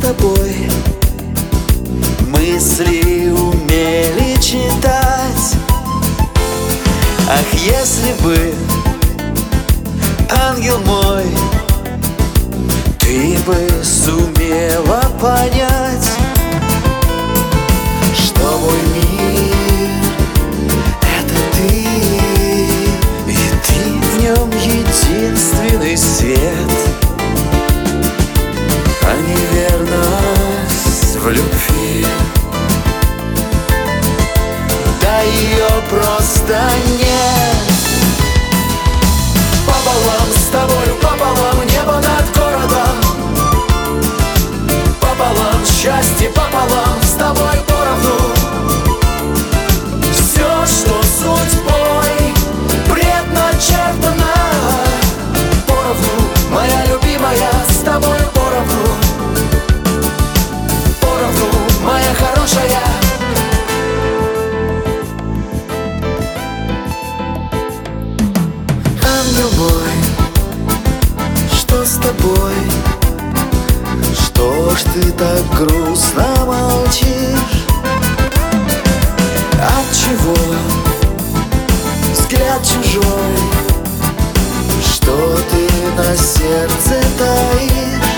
тобой мысли умели читать. Ах, если бы, ангел мой, ты бы сумела понять, что мой мир — это ты, и ты в нем единственный свет. А неверность в любви, да ее просто нет. Пополам с тобою, пополам небо над городом, пополам счастье, пополам с тобой поровну. Все, что судьбой предначертано, поровну, моя любимая, с тобой поровну. Поровну, моя хорошая. Ангел мой, что с тобой? Что ж ты так грустно молчишь? Отчего взгляд чужой? Что ты на сердце таишь?